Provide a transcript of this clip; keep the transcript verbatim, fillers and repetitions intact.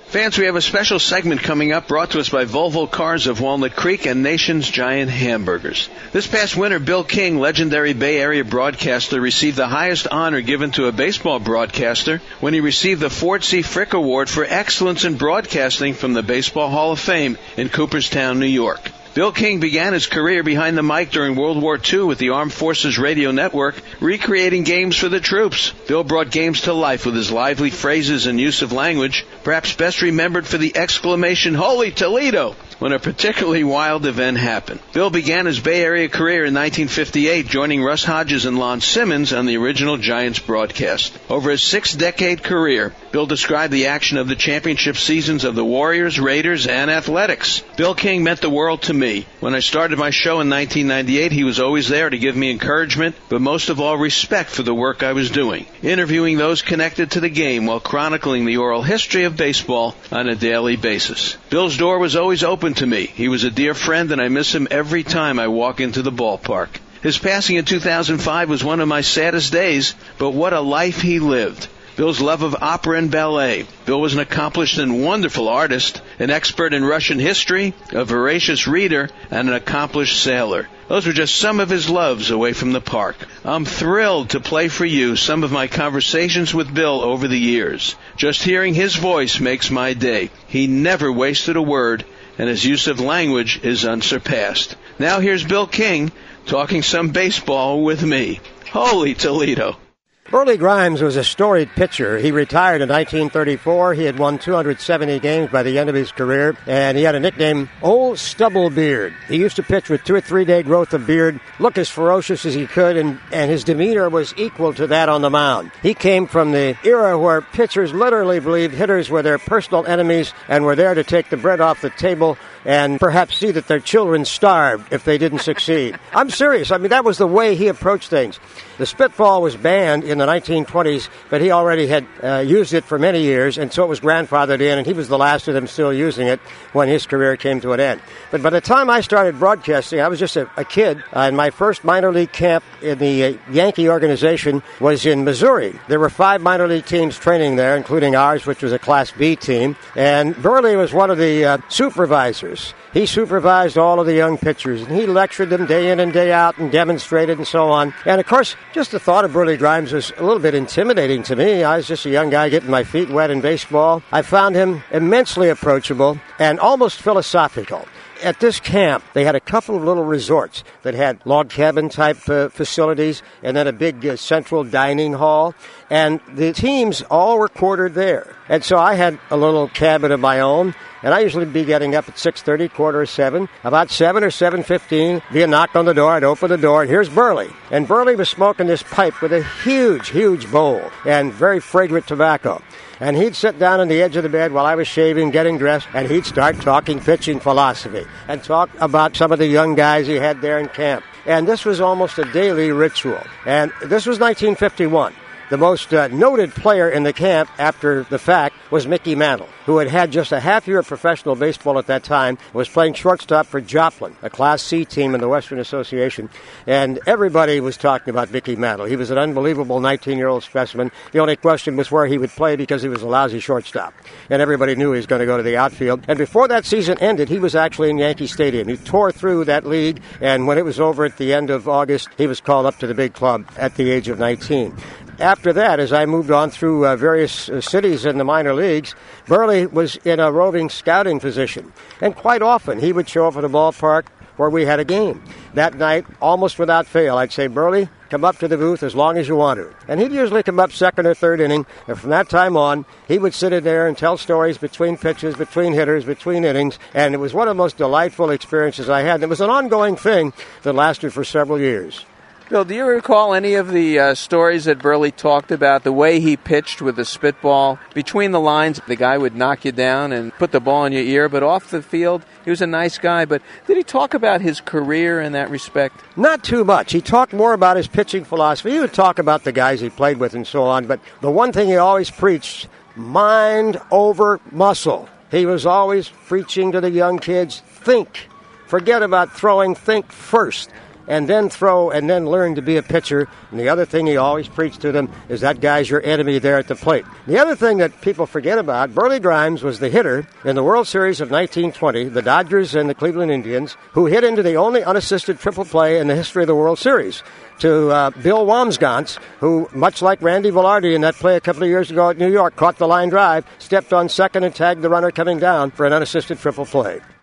Fans, we have a special segment coming up brought to us by Volvo Cars of Walnut Creek and Nation's Giant Hamburgers. This past winter, Bill King, legendary Bay Area broadcaster, received the highest honor given to a baseball broadcaster when he received the Ford C. Frick Award for Excellence in Broadcasting from the Baseball Hall of Fame in Cooperstown, New York. Bill King began his career behind the mic during World War Two with the Armed Forces Radio Network, recreating games for the troops. Bill brought games to life with his lively phrases and use of language, perhaps best remembered for the exclamation, "Holy Toledo!" when a particularly wild event happened. Bill began his Bay Area career in nineteen fifty-eight, joining Russ Hodges and Lon Simmons on the original Giants broadcast. Over his six-decade career, Bill described the action of the championship seasons of the Warriors, Raiders, and Athletics. Bill King meant the world to me. When I started my show in nineteen ninety-eight, he was always there to give me encouragement, but most of all, respect for the work I was doing, interviewing those connected to the game while chronicling the oral history of baseball on a daily basis. Bill's door was always open to me. He was a dear friend, and I miss him every time I walk into the ballpark. His passing in two thousand five was one of my saddest days, but what a life he lived. Bill's love of opera and ballet. Bill was an accomplished and wonderful artist, an expert in Russian history, a voracious reader, and an accomplished sailor. Those were just some of his loves away from the park. I'm thrilled to play for you some of my conversations with Bill over the years. Just hearing his voice makes my day. He never wasted a word, and his use of language is unsurpassed. Now here's Bill King talking some baseball with me. Holy Toledo! Burley Grimes was a storied pitcher. He retired in nineteen thirty-four. He had won two hundred seventy games by the end of his career, and he had a nickname, Old Stubble Beard. He used to pitch with two or three day growth of beard, look as ferocious as he could, and, and his demeanor was equal to that on the mound. He came from the era where pitchers literally believed hitters were their personal enemies and were there to take the bread off the table and perhaps see that their children starved if they didn't succeed. I'm serious. I mean, that was the way he approached things. The spitball was banned in the nineteen twenties, but he already had uh, used it for many years, and so it was grandfathered in, and he was the last of them still using it when his career came to an end. But by the time I started broadcasting, I was just a, a kid, uh, and my first minor league camp in the uh, Yankee organization was in Missouri. There were five minor league teams training there, including ours, which was a Class B team, and Burley was one of the uh, supervisors. He supervised all of the young pitchers, and he lectured them day in and day out and demonstrated and so on. And, of course, just the thought of Burley Grimes was a little bit intimidating to me. I was just a young guy getting my feet wet in baseball. I found him immensely approachable and almost philosophical. At this camp, they had a couple of little resorts that had log cabin-type uh, facilities and then a big uh, central dining hall. And the teams all were quartered there. And so I had a little cabin of my own, and I usually be getting up at six thirty, quarter of seven. About seven or seven fifteen, be a knock on the door. I'd open the door, and here's Burley. And Burley was smoking this pipe with a huge, huge bowl and very fragrant tobacco. And he'd sit down on the edge of the bed while I was shaving, getting dressed, and he'd start talking pitching philosophy and talk about some of the young guys he had there in camp. And this was almost a daily ritual. And this was nineteen fifty-one. The most uh, noted player in the camp after the fact was Mickey Mantle, who had had just a half year of professional baseball at that time, was playing shortstop for Joplin, a Class C team in the Western Association, and everybody was talking about Mickey Mantle. He was an unbelievable nineteen-year-old specimen. The only question was where he would play because he was a lousy shortstop, and everybody knew he was going to go to the outfield. And before that season ended, he was actually in Yankee Stadium. He tore through that league, and when it was over at the end of August, he was called up to the big club at the age of nineteen. After that, as I moved on through uh, various uh, cities in the minor leagues, Burley was in a roving scouting position. And quite often, he would show up at a ballpark where we had a game. That night, almost without fail, I'd say, Burley, come up to the booth as long as you want to. And he'd usually come up second or third inning, and from that time on, he would sit in there and tell stories between pitches, between hitters, between innings, and it was one of the most delightful experiences I had. And it was an ongoing thing that lasted for several years. Bill, do you recall any of the uh, stories that Burley talked about, the way he pitched with the spitball? Between the lines, the guy would knock you down and put the ball in your ear, but off the field, he was a nice guy. But did he talk about his career in that respect? Not too much. He talked more about his pitching philosophy. He would talk about the guys he played with and so on, but the one thing he always preached, mind over muscle. He was always preaching to the young kids, think. Forget about throwing, think first. and then throw and then learn to be a pitcher. And the other thing he always preached to them is that guy's your enemy there at the plate. The other thing that people forget about, Burley Grimes was the hitter in the World Series of nineteen twenty, the Dodgers and the Cleveland Indians, who hit into the only unassisted triple play in the history of the World Series to uh, Bill Wamsgans, who, much like Randy Velarde in that play a couple of years ago at New York, caught the line drive, stepped on second and tagged the runner coming down for an unassisted triple play.